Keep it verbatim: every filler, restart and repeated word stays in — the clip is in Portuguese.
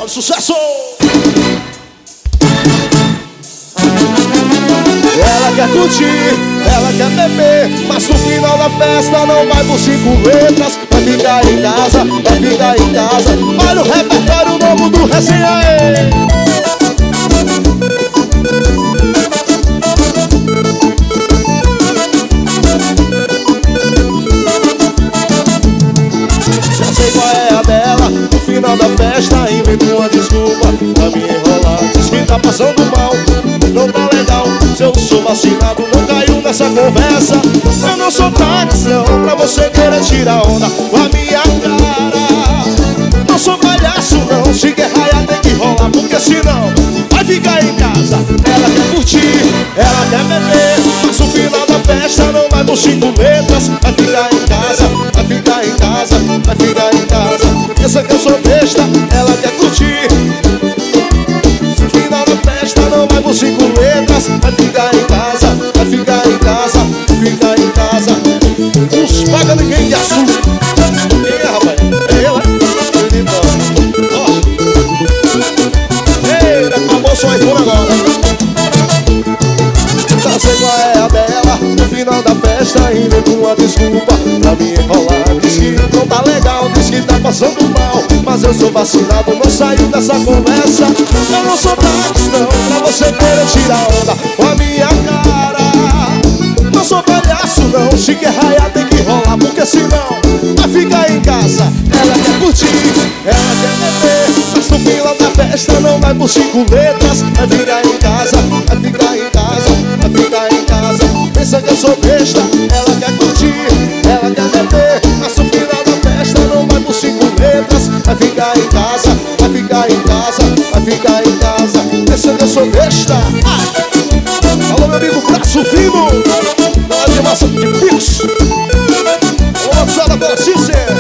de sucesso. Ela quer curtir, ela quer beber, mas no final da festa não vai por cinco letras. Vai ficar em casa, vai ficar em casa. Olha o repertório novo do Resenha. Já sei qual é a dela, no final da festa inventa uma desculpa pra me enrolar. Diz que tá passando mal, não tá legal. Se eu sou vacinado, não caiu nessa conversa. Eu não sou táxi, não, pra você querer tirar onda com a minha cara. Não sou palhaço, não, se quer raia tem que rolar, porque senão vai ficar em casa. Ela quer curtir, ela quer beber, mas no final da festa não vai por cinco letras. Vai ficar em casa, vai ficar em casa, vai ficar em casa. Pensa que eu sou besta, ela quer curtir. No final da festa não vai por cinco letras. Vai ficar em casa, vai ficar em casa, vai ficar em casa. Uns paga ninguém de açúcar. Quem é, rapaz? É ela? Ó. Eita, acabou seu iPhone agora. Já sei qual é a dela, no final da festa inventa uma desculpa pra me enrolar. Diz que não tá legal, diz que tá passando mal, mas eu sou vacinado, não saio dessa conversa. Eu não sou táxi, não, pra você querer tirar onda com a minha cara. Não sou palhaço, não, se quer raiar tem que rolar, porque senão vai ficar em casa. Ela quer curtir, ela quer beber, mas no final da festa não vai por cinco letras. Vai ficar em casa, vai ficar em casa, vai ficar em casa. Pensa que eu sou besta, ela quer curtir, ela quer beber, mas no final da festa não vai por cinco letras. Vai ficar em casa, vai ficar em casa, vai ficar em casa. Pensa que eu sou besta. Ah! Alô, meu amigo Braço Fino, na animação de Pix. Vamos lançar a Cícero.